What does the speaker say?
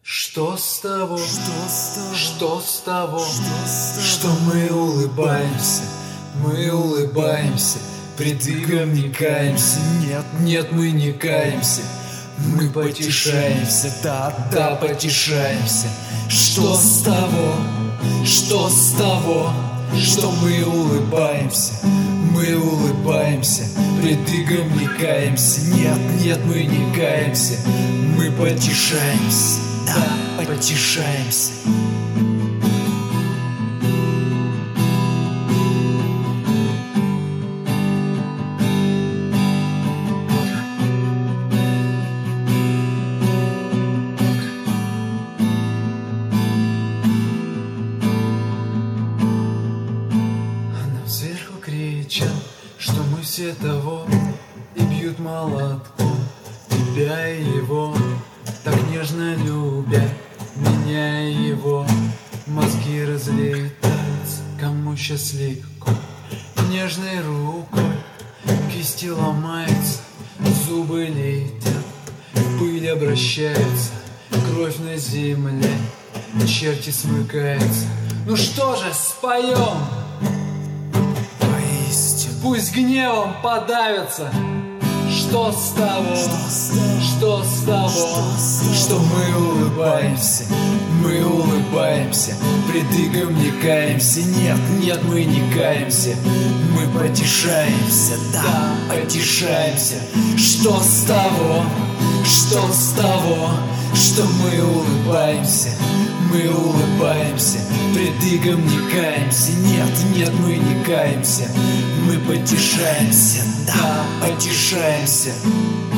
Что с того, что с того, что мы улыбаемся, пред игом не каемся, нет, мы не каемся, мы потешаемся, да, потешаемся. Что с того, что мы улыбаемся, пред игом не каемся, нет, мы не каемся, мы потешаемся, да, потешаемся. Сверху кричат, что мы все того, и бьют молотком тебя и его, так нежно любя меня и его. Мозги разлетаются, кому сейчас легко, нежной рукой кисти ломаются, зубы летят, пыль обращается, кровь на земле, черти смыкаются. Ну что же, споем! Пусть гневом подавятся. Что с того, что мы улыбаемся, пред игом не каемся, нет, мы не каемся, мы потешаемся, да, потешаемся. Что с того, что мы улыбаемся, пред игом не каемся, нет, мы не каемся, мы потешаемся, да, потешаемся.